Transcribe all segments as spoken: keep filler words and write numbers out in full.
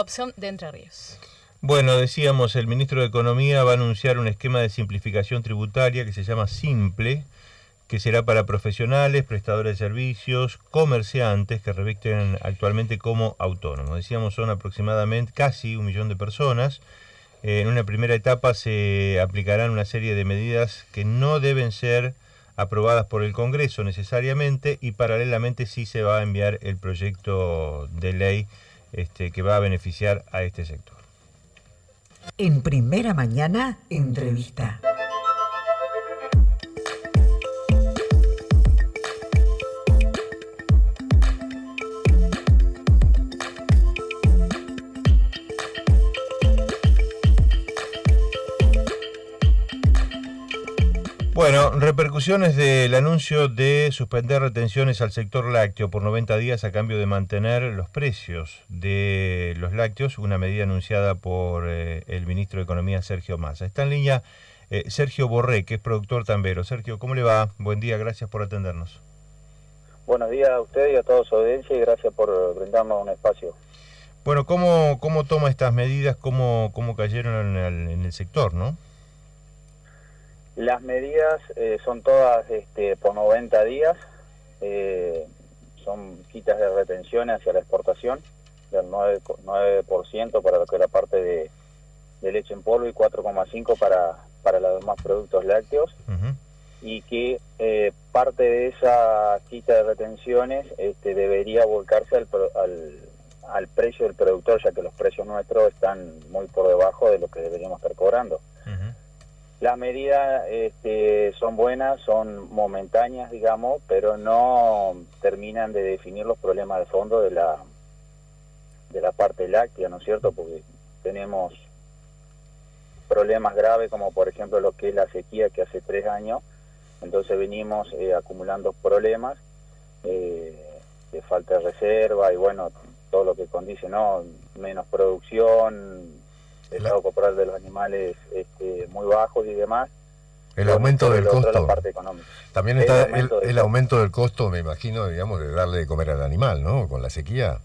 opción de Entre Ríos. Bueno, decíamos, el ministro de Economía va a anunciar un esquema de simplificación tributaria que se llama Simple, que será para profesionales, prestadores de servicios, comerciantes que revisten actualmente como autónomos. Decíamos, son aproximadamente casi un millón de personas. Eh, en una primera etapa se aplicarán una serie de medidas que no deben ser aprobadas por el Congreso necesariamente, y paralelamente sí se va a enviar el proyecto de ley este, que va a beneficiar a este sector. En Primera Mañana, entrevista. Bueno, repercusiones del anuncio de suspender retenciones al sector lácteo por noventa días a cambio de mantener los precios de los lácteos, una medida anunciada por eh, el ministro de Economía, Sergio Massa. Está en línea eh, Sergio Borré, que es productor tambero. Sergio, ¿cómo le va? Buen día, gracias por atendernos. Buenos días a usted y a toda su audiencia y gracias por brindarnos un espacio. Bueno, ¿cómo, cómo toma estas medidas? ¿Cómo, cómo cayeron en el, en el sector, no? Las medidas eh, son todas este, por noventa días, eh, son quitas de retención hacia la exportación del nueve por ciento para lo que es la parte de, de leche en polvo y cuatro coma cinco por ciento para, para los demás productos lácteos, uh-huh. y que eh, parte de esa quita de retenciones este, debería volcarse al, al, al precio del productor, ya que los precios nuestros están muy por debajo de lo que deberíamos estar cobrando. Uh-huh. Las medidas este, son buenas, son momentáneas, digamos, pero no terminan de definir los problemas de fondo de la de la parte láctea, ¿no es cierto? Porque tenemos problemas graves, como por ejemplo lo que es la sequía, que hace tres años, entonces venimos eh, acumulando problemas eh, de falta de reserva y bueno, todo lo que condice, ¿no? Menos producción, el estado corporal de los animales este, muy bajos y demás. El aumento del costo. La parte económica. También está el, aumento, el, el aumento del costo, me imagino, digamos, de darle de comer al animal, ¿no? Con la sequía.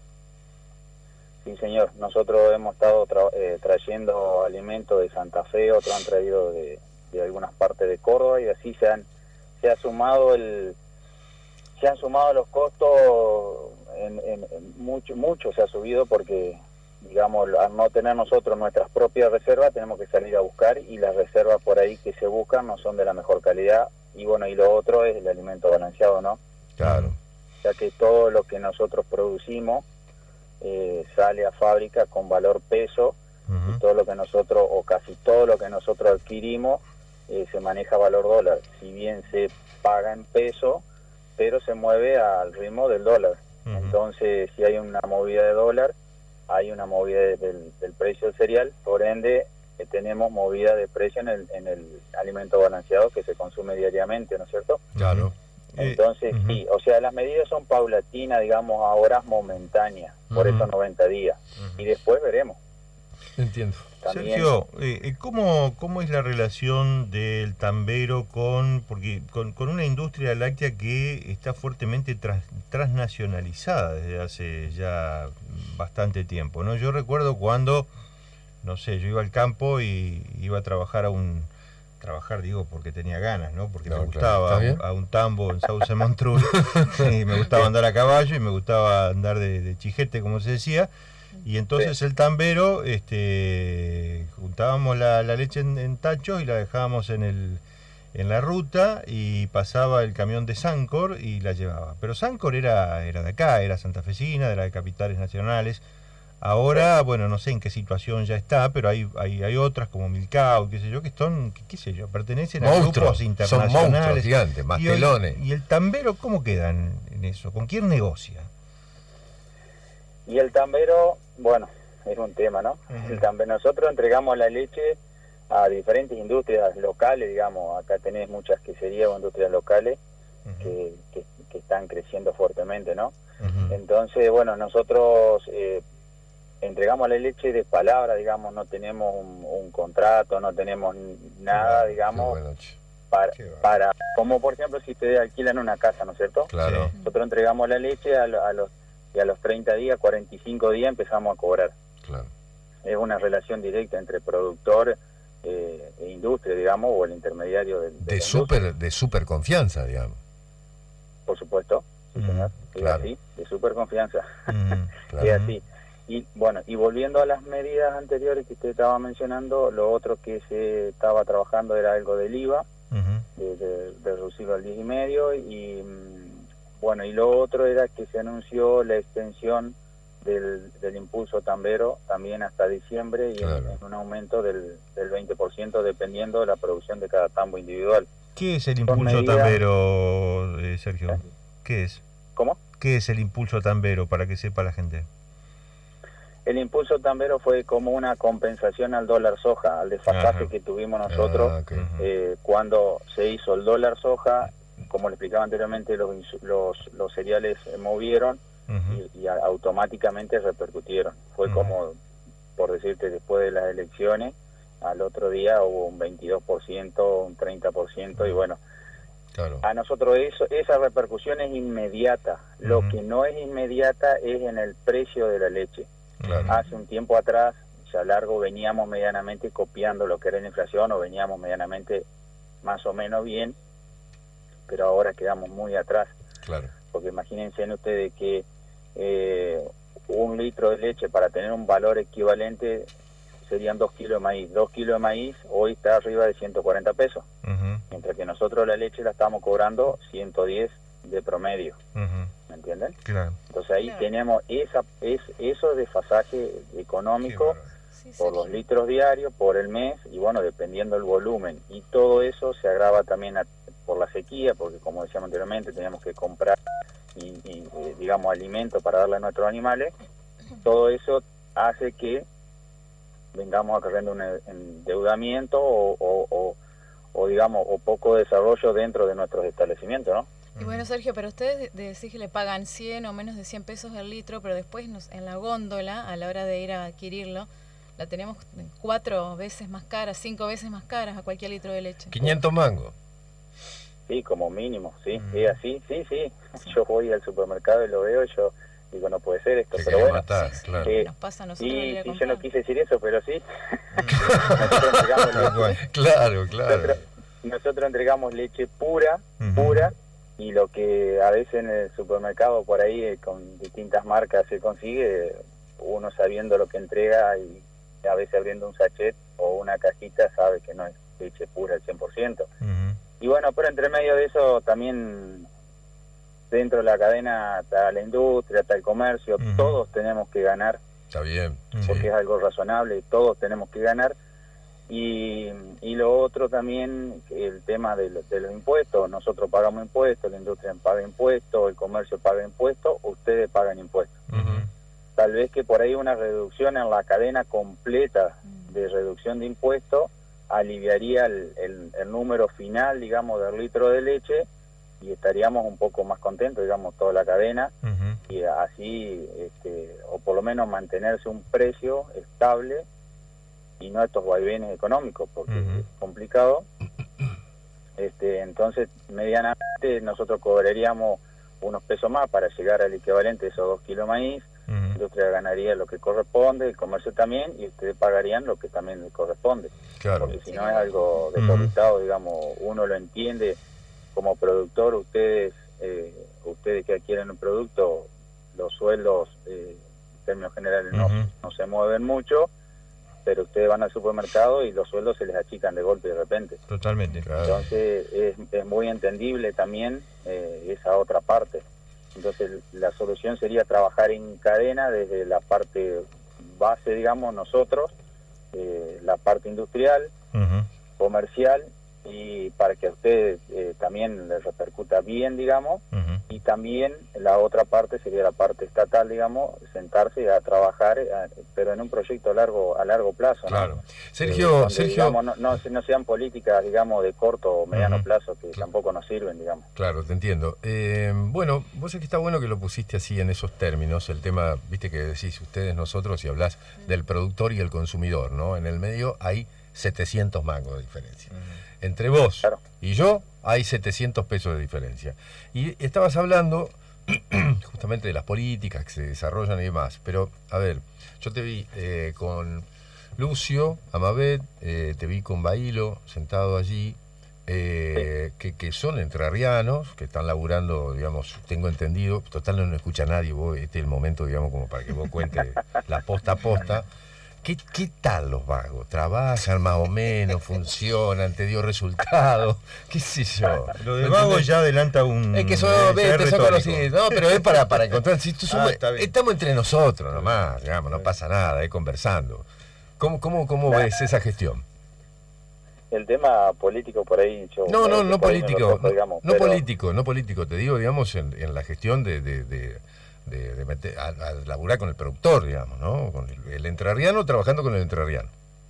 Sí, señor. Nosotros hemos estado tra eh, trayendo alimentos de Santa Fe, otros han traído de, de algunas partes de Córdoba y así se han se ha sumado el se han sumado los costos en, en, en mucho mucho se ha subido porque digamos, al no tener nosotros nuestras propias reservas, tenemos que salir a buscar y las reservas por ahí que se buscan no son de la mejor calidad. Y bueno, y lo otro es el alimento balanceado, ¿no? Claro. Ya que todo lo que nosotros producimos eh, sale a fábrica con valor peso, uh-huh. y todo lo que nosotros, o casi todo lo que nosotros adquirimos, eh, se maneja valor dólar. Si bien se paga en peso, pero se mueve al ritmo del dólar. Uh-huh. Entonces, si hay una movida de dólar, hay una movida de, del, del precio del cereal, por ende eh, tenemos movida de precio en el, en el alimento balanceado que se consume diariamente, ¿no es cierto? Claro. Entonces, eh, uh-huh. sí, o sea, las medidas son paulatinas, digamos, a horas momentáneas, por uh-huh. esos noventa días, uh-huh. y después veremos. Entiendo. También, Sergio, eh, ¿cómo, ¿cómo es la relación del tambero con, porque con, con una industria láctea que está fuertemente tras, transnacionalizada desde hace ya bastante tiempo, ¿no? Yo recuerdo cuando, no sé, yo iba al campo y iba a trabajar a un, trabajar digo porque tenía ganas, ¿no? Porque no, me gustaba claro. a, a un tambo en Sauce Montrul, y me gustaba andar a caballo y me gustaba andar de, de chijete, como se decía. Y entonces sí. el tambero, este, juntábamos la, la leche en, en tachos y la dejábamos en el en la ruta y pasaba el camión de Sancor y la llevaba. Pero Sancor era, era de acá, era santafesina, era de capitales nacionales. Ahora, bueno, no sé en qué situación ya está, pero hay hay, hay otras como Milcao, qué sé yo, que son, qué, qué sé yo, pertenecen monstruos, a grupos internacionales. Son monstruos gigantes, mastelones. ¿Y el, y el tambero cómo queda en, en eso? ¿Con quién negocia? Y el tambero, bueno, es un tema, ¿no? Uh-huh. El tambero, nosotros entregamos la leche a diferentes industrias locales, digamos, acá tenés muchas queserías o industrias locales uh-huh. que, que, que están creciendo fuertemente, ¿no? Uh-huh. Entonces, bueno, nosotros eh, entregamos la leche de palabra, digamos, no tenemos un, un contrato, no tenemos nada, bueno, digamos, bueno, para, para, como por ejemplo si ustedes alquilan una casa, ¿no es cierto? Claro. Nosotros entregamos la leche a, a los y a los treinta días, cuarenta y cinco días empezamos a cobrar. Claro. una relación directa entre productor eh, e industria, digamos, o el intermediario del, de, de super de super confianza, digamos. Por supuesto, sí, mm, señor, es claro. así, de super confianza, Mm, claro. es así. Y bueno, y volviendo a las medidas anteriores que usted estaba mencionando, lo otro que se estaba trabajando era algo del I V A, Uh-huh. de, de, de reducirlo al diez y medio, y bueno, y lo otro era que se anunció la extensión del, del impulso tambero también hasta diciembre, y claro. en, en un aumento del, del veinte por ciento dependiendo de la producción de cada tambo individual. ¿Qué es el impulso medidas... tambero, eh, Sergio? ¿Qué es? ¿Cómo? ¿Qué es el impulso tambero, para que sepa la gente? El impulso tambero fue como una compensación al dólar soja, al desfasaje Ajá. que tuvimos nosotros Ah, okay. eh, cuando se hizo el dólar soja. Como le explicaba anteriormente, los, los, los cereales se movieron Uh-huh. y, y automáticamente repercutieron. Fue Uh-huh. como, por decirte, después de las elecciones, al otro día hubo un veintidós por ciento, un treinta por ciento, y bueno, Claro. a nosotros eso, esa repercusión es inmediata. Lo Uh-huh. que no es inmediata es en el precio de la leche. Claro. Hace un tiempo atrás, ya largo, veníamos medianamente copiando lo que era la inflación, o veníamos medianamente más o menos bien, pero ahora quedamos muy atrás. Claro. Porque imagínense ustedes que eh, un litro de leche, para tener un valor equivalente, serían dos kilos de maíz. Dos kilos de maíz hoy está arriba de ciento cuarenta pesos, Uh-huh. mientras que nosotros la leche la estamos cobrando ciento diez de promedio. Uh-huh. ¿Me entienden? Claro. Entonces ahí Claro. tenemos esa es eso desfasaje económico Sí, por Sergio. los litros diarios, por el mes, y bueno, dependiendo del volumen. Y todo eso se agrava también a, por la sequía, porque como decíamos anteriormente, teníamos que comprar, y, y eh, digamos, alimentos para darle a nuestros animales. Todo eso hace que vengamos acarreando un endeudamiento o, o, o, o, digamos, o poco desarrollo dentro de nuestros establecimientos, ¿no? Y bueno, Sergio, pero ustedes de- decís que le pagan cien o menos de cien pesos el litro, pero después nos, en la góndola, a la hora de ir a adquirirlo, la tenemos cuatro veces más cara, cinco veces más caras a cualquier litro de leche. quinientos mangos. Sí, como mínimo, sí, Mm. sí, así, sí, sí. Yo voy al supermercado y lo veo, y yo digo, no puede ser esto, Te pero quería bueno. matar, Sí, sí. claro. Eh, Nos pasa a nosotros al Sí, ir a sí, yo comprar. no quise decir eso, pero sí. nosotros, entregamos leche, Claro, claro. nosotros, nosotros entregamos leche pura, Ujú. pura, y lo que a veces en el supermercado por ahí eh, con distintas marcas se consigue, uno sabiendo lo que entrega y a veces abriendo un sachet o una cajita sabe que no es leche pura al cien por ciento. Uh-huh. Y bueno, pero entre medio de eso también dentro de la cadena está la industria, está el comercio, Ujú. todos tenemos que ganar, Está bien. porque Sí. es algo razonable, todos tenemos que ganar. Y, y lo otro también, el tema de, lo- de los impuestos. Nosotros pagamos impuestos, la industria paga impuestos, el comercio paga impuestos, ustedes pagan impuestos. Uh-huh. Tal vez que por ahí una reducción en la cadena completa de reducción de impuestos aliviaría el, el, el número final, digamos, del litro de leche, y estaríamos un poco más contentos, digamos, toda la cadena, Uh-huh. y así, este, o por lo menos mantenerse un precio estable y no estos vaivenes económicos, porque Ujú. es complicado. Este, entonces, medianamente nosotros cobraríamos unos pesos más para llegar al equivalente de esos dos kilos de maíz. La Uh-huh. industria ganaría lo que corresponde, el comercio también, y ustedes pagarían lo que también les corresponde. Claro. Porque si no es algo desorbitado, digamos, uno lo entiende como productor. Ustedes eh, ustedes que adquieren un producto, los sueldos eh, en términos generales no, Ujú. no se mueven mucho, pero ustedes van al supermercado y los sueldos se les achican de golpe y de repente. Totalmente. Claro. Entonces es, es muy entendible también eh, esa otra parte. Entonces la solución sería trabajar en cadena desde la parte base, digamos, nosotros, eh, la parte industrial, Uh-huh. comercial, y para que a ustedes eh, también les repercuta bien, digamos, Uh-huh. y también la otra parte sería la parte estatal, digamos, sentarse a trabajar, eh, pero en un proyecto a largo a largo plazo, ¿no? Claro. Eh, Sergio, donde, Sergio. digamos, no, no, no sean políticas, digamos, de corto o mediano Ujú. plazo, que Claro. tampoco nos sirven, digamos. Claro, te entiendo. Eh, bueno, vos sabés que está bueno que lo pusiste así en esos términos, el tema, viste que decís ustedes, nosotros, y hablas del productor y el consumidor, ¿no? En el medio hay setecientos mangos de diferencia. Entre vos Claro. y yo hay setecientos pesos de diferencia. Y estabas hablando justamente de las políticas que se desarrollan y demás, pero a ver, yo te vi eh, con Lucio, Amabet, eh, te vi con Bailo sentado allí, eh, sí. que, que son entrerrianos, que están laburando, digamos, tengo entendido, total no, no escucha nadie, vos, este es el momento, digamos, como para que vos cuentes la posta a posta. ¿Qué, ¿Qué tal los vagos? ¿Trabajan más o menos? ¿Funcionan? ¿Te dio resultado? ¿Qué sé yo? Lo de vagos ya adelanta un... Es que son, vete, son conocidos. No, pero es para, para encontrar... Si tú somos, ah, estamos entre nosotros nomás, digamos, no pasa nada, eh, conversando. ¿Cómo, cómo, cómo ves esa gestión? El tema político por ahí... Yo, no, no, no político. Toco, digamos, no, no pero... político, no político. Te digo, digamos, en, en la gestión de... de, de de, de meter, a, a laburar con el productor, digamos, ¿no? Con el, el entrerriano trabajando con el entrerriano.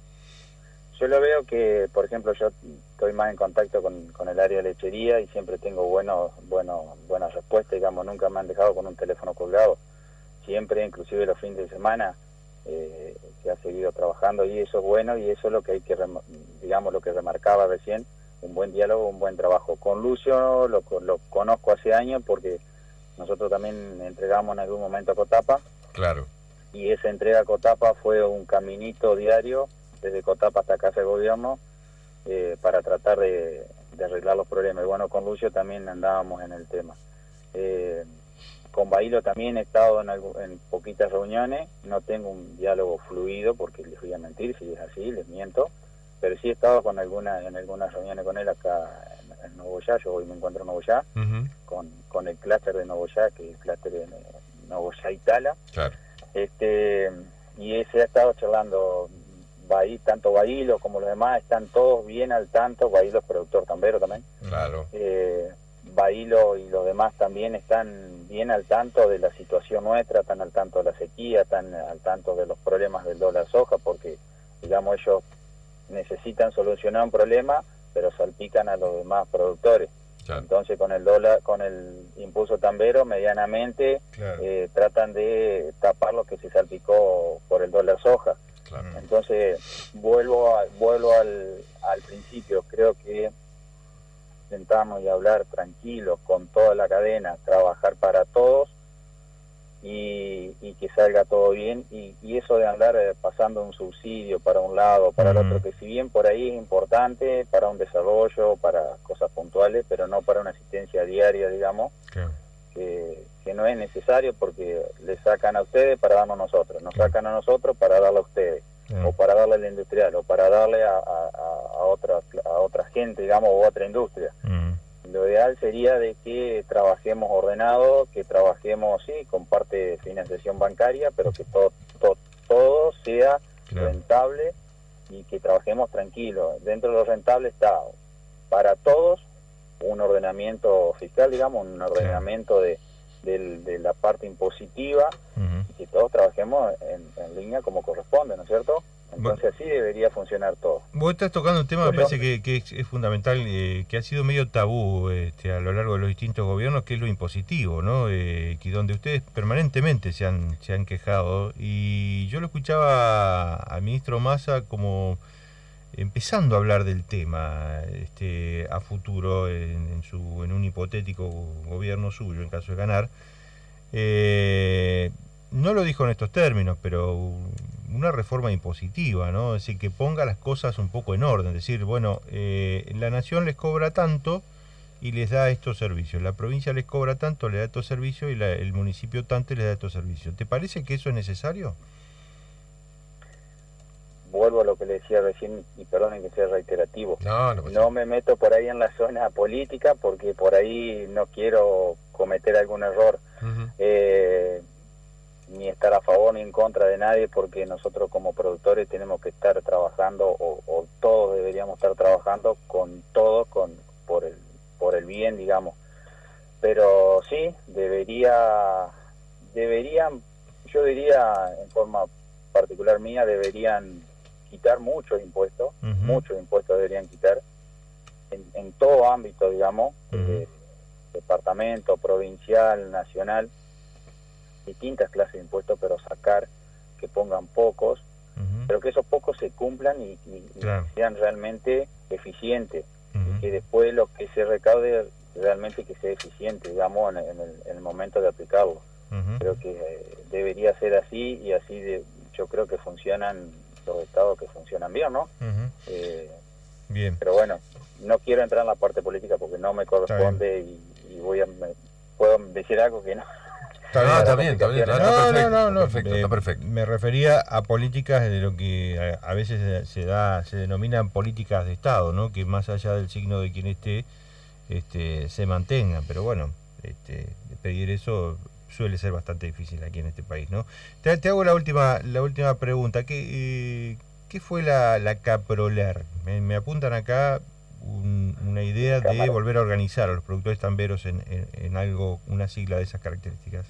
Yo lo veo que, por ejemplo, yo estoy más en contacto con, con el área de lechería y siempre tengo buenos, buenos, buenas respuestas, digamos, nunca me han dejado con un teléfono colgado. Siempre, inclusive los fines de semana, eh, se ha seguido trabajando y eso es bueno y eso es lo que hay que, digamos, lo que remarcaba recién, un buen diálogo, un buen trabajo. Con Lucio lo, lo conozco hace años porque nosotros también entregamos en algún momento a Cotapa. Claro. Y esa entrega a Cotapa fue un caminito diario, desde Cotapa hasta Casa de Gobierno, eh, para tratar de, de arreglar los problemas. Y bueno, con Lucio también andábamos en el tema. Eh, con Bailo también he estado en, algo, en poquitas reuniones, no tengo un diálogo fluido, porque les voy a mentir, si es así, les miento, pero sí he estado con alguna, en algunas reuniones con él acá en, en Nogoyá. Yo hoy me encuentro en Nogoyá, uh-huh. con, con el clúster de Nogoyá, que es el clúster de Nogoyá y Tala. Claro. Este, y ese ha estado charlando, Baí, tanto Bailo como los demás, están todos bien al tanto. Bailo es productor tambero también. Claro. Eh, Bailo y los demás también están bien al tanto de la situación nuestra, están al tanto de la sequía, están al tanto de los problemas del dólar soja, porque, digamos, ellos necesitan solucionar un problema, pero salpican a los demás productores. Claro. Entonces, con el dólar, con el impulso tambero, medianamente, claro. eh, tratan de tapar lo que se salpicó por el dólar soja. Claro. Entonces, vuelvo a, vuelvo al, al principio. Creo que sentamos y hablar tranquilos con toda la cadena, trabajar para todos y, y que salga todo bien. Y, y eso de andar eh, pasando un subsidio para un lado, para uh-huh. el otro, que si bien por ahí es importante para un desarrollo, para cosas puntuales, pero no para una asistencia diaria, digamos, okay. que, que no es necesario, porque le sacan a ustedes para darnos a nosotros, nos okay. sacan a nosotros para darle a ustedes, uh-huh. o para darle al industrial, o para darle a, a, a, otra, a otra gente, digamos, o otra industria. Uh-huh. Lo ideal sería de que trabajemos ordenado, que trabajemos, sí, con parte de financiación bancaria, pero que todo, todo, todo sea claro. rentable y que trabajemos tranquilo. Dentro de lo rentable está para todos un ordenamiento fiscal, digamos, un ordenamiento de, de, de la parte impositiva, uh-huh. y que todos trabajemos en, en línea como corresponde, ¿no es cierto? Entonces así debería funcionar todo. Vos estás tocando un tema, me parece que, que es, es fundamental, eh, que ha sido medio tabú este, a lo largo de los distintos gobiernos, que es lo impositivo, ¿no? Eh, que donde ustedes permanentemente se han, se han quejado. Y yo lo escuchaba al ministro Massa como empezando a hablar del tema este, a futuro en, en, su, en un hipotético gobierno suyo, en caso de ganar. Eh, no lo dijo en estos términos, pero una reforma impositiva, ¿no? Es decir, que ponga las cosas un poco en orden, es decir, bueno, eh, la nación les cobra tanto y les da estos servicios, la provincia les cobra tanto, le da estos servicios, y la, el municipio tanto y les da estos servicios. ¿Te parece que eso es necesario? Vuelvo a lo que le decía recién, y perdonen que sea reiterativo. No, no, no me meto por ahí en la zona política, porque por ahí no quiero cometer algún error. Uh-huh. Eh, ni estar a favor ni en contra de nadie, porque nosotros como productores tenemos que estar trabajando, o, o todos deberíamos estar trabajando con todos, con por el por el bien, digamos. Pero sí, debería deberían, yo diría en forma particular mía, deberían quitar muchos impuestos, uh-huh. muchos impuestos deberían quitar, en, en todo ámbito, digamos, uh-huh. eh, departamento, provincial, nacional, distintas clases de impuestos, pero sacar, que pongan pocos, uh-huh. pero que esos pocos se cumplan y, y, claro. y sean realmente eficientes, uh-huh. y que después lo que se recaude realmente que sea eficiente, digamos, en, en, el, en el momento de aplicarlo. Uh-huh. Creo que eh, debería ser así, y así de, yo creo que funcionan los estados que funcionan bien, ¿no? Ujú. Eh, Bien. pero bueno, no quiero entrar en la parte política porque no me corresponde y, y voy a me, puedo decir algo que no. Está bien, Ah, está bien, está bien. Está, No, está perfecto, no, no, no. está perfecto, Eh, está perfecto. Me refería a políticas de lo que a, a veces se, se da, se denominan políticas de Estado, ¿no? Que más allá del signo de quien esté, este, se mantengan. Pero bueno, este, pedir eso suele ser bastante difícil aquí en este país, ¿no? Te, te hago la última, la última pregunta. ¿Qué, eh, ¿qué fue la, la Caproler? Me, me apuntan acá un, una idea de Cámara. volver a organizar a los productores tamberos en, en, en algo, una sigla de esas características.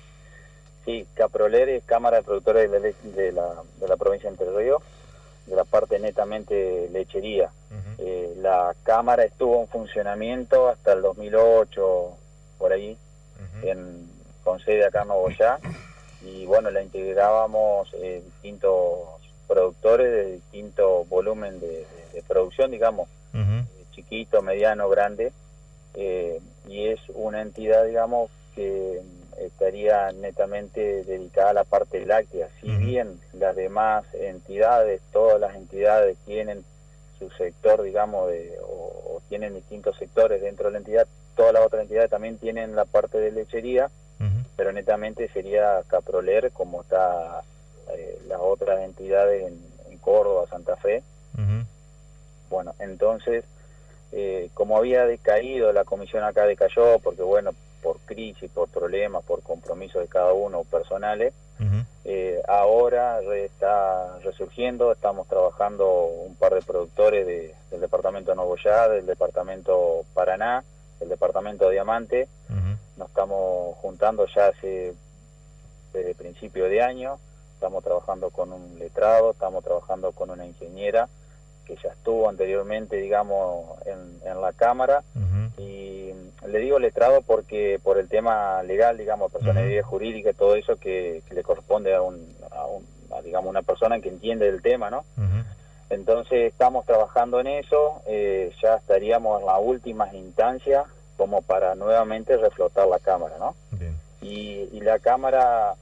Sí, Caproler es Cámara de Productores de la, de la, de la provincia de Entre Ríos, de la parte netamente lechería. Uh-huh. Eh, la Cámara estuvo en funcionamiento hasta el dos mil ocho, por ahí, Uh-huh. en, con sede acá en Nogoyá, y bueno, la integrábamos eh, distintos productores de distinto volumen de, de, de producción, digamos, Uh-huh. chiquito, mediano, grande, eh, y es una entidad, digamos, que estaría netamente dedicada a la parte láctea. Si Uh-huh. bien las demás entidades, todas las entidades tienen su sector, digamos, de, o, o tienen distintos sectores dentro de la entidad, todas las otras entidades también tienen la parte de lechería, Uh-huh. pero netamente sería Caproler, como está eh, las otras entidades en, en Córdoba, Santa Fe. Uh-huh. Bueno, entonces, eh, como había decaído, la comisión acá decayó, porque bueno, por crisis, por problemas, por compromisos de cada uno personales, Uh-huh. eh, ahora re está resurgiendo. Estamos trabajando un par de productores de, del departamento de Nogoyá, del departamento Paraná, del departamento de Diamante. Uh-huh. Nos estamos juntando ya hace desde principio de año, estamos trabajando con un letrado, estamos trabajando con una ingeniera que ya estuvo anteriormente, digamos, en, en la Cámara. Uh-huh. Y le digo letrado porque por el tema legal, digamos, personalidad Uh-huh. jurídica y todo eso que, que le corresponde a, un, a, un, a, digamos, una persona que entiende del tema, ¿no? Uh-huh. Entonces estamos trabajando en eso, eh, ya estaríamos en las últimas instancias como para nuevamente reflotar la Cámara, ¿no? Bien. Y, y la Cámara,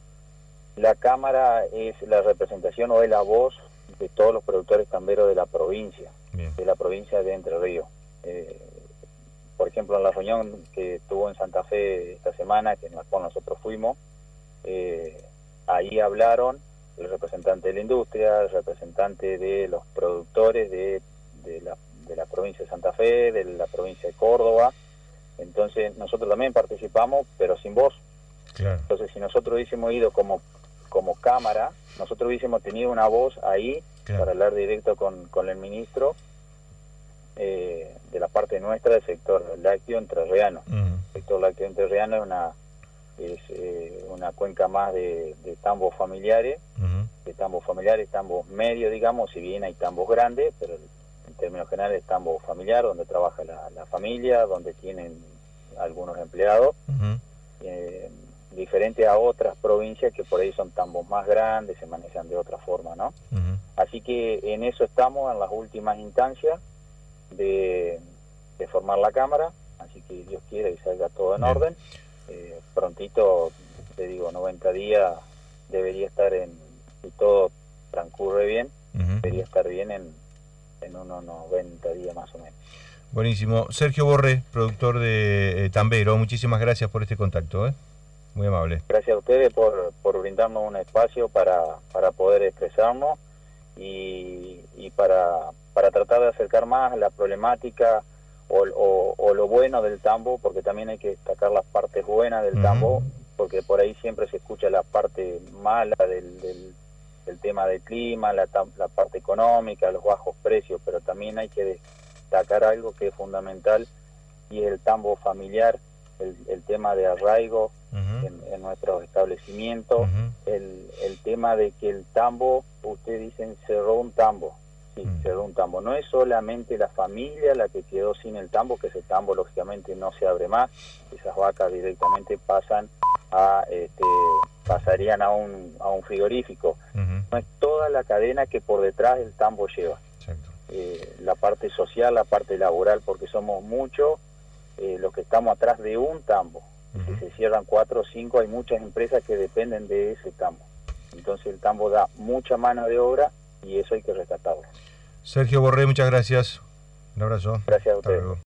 la Cámara es la representación o es la voz de todos los productores tamberos de la provincia, Bien. de la provincia de Entre Ríos. Eh, por ejemplo, en la reunión que tuvo en Santa Fe esta semana, que en la cual nosotros fuimos, eh, ahí hablaron el representante de la industria, el representante de los productores de, de, la, de la provincia de Santa Fe, de la provincia de Córdoba. Entonces nosotros también participamos, pero sin voz. Claro. Entonces si nosotros hubiésemos ido como, como Cámara, nosotros hubiésemos tenido una voz ahí, Claro. para hablar directo con, con el ministro eh, de la parte nuestra del sector lácteo entrerriano. Uh-huh. El sector lácteo entrerriano es una es eh, una cuenca más de, de tambos familiares, Uh-huh. de tambos familiares, tambos medios, digamos, si bien hay tambos grandes, pero en términos generales tambo familiar, donde trabaja la, la familia, donde tienen algunos empleados, Uh-huh. eh, diferente a otras provincias que por ahí son tambos más grandes, se manejan de otra forma, ¿no? Uh-huh. Así que en eso estamos, en las últimas instancias de, de formar la Cámara, así que Dios quiera y salga todo en Bien. orden. Eh, prontito, te digo, noventa días debería estar en, si todo transcurre bien, Uh-huh. debería estar bien en, en unos noventa días más o menos. Buenísimo. Sergio Borré, productor de eh, Tambero, muchísimas gracias por este contacto, ¿eh? Muy amable. Gracias a ustedes por, por brindarnos un espacio para, para poder expresarnos y, y para, para tratar de acercar más la problemática o, o, o lo bueno del tambo, porque también hay que destacar las partes buenas del Ujú. tambo, porque por ahí siempre se escucha la parte mala del, del, del tema del clima, la, tam- la parte económica, los bajos precios, pero también hay que destacar algo que es fundamental y es el tambo familiar, el, el tema de arraigo Uh-huh. en, en nuestros establecimientos, Uh-huh. el, el tema de que el tambo, ustedes dicen cerró un tambo, sí, Mm. cerró un tambo, no es solamente la familia la que quedó sin el tambo, que ese tambo lógicamente no se abre más, esas vacas directamente pasan a, este, pasarían a un, a un frigorífico, Uh-huh. no es toda la cadena que por detrás el tambo lleva, Exacto. eh, la parte social, la parte laboral, porque somos muchos eh, los que estamos atrás de un tambo. Uh-huh. Si se cierran cuatro o cinco, hay muchas empresas que dependen de ese tambo. Entonces el tambo da mucha mano de obra y eso hay que rescatarlo. Sergio Borré, muchas gracias. Un abrazo. Gracias a Hasta ustedes. luego.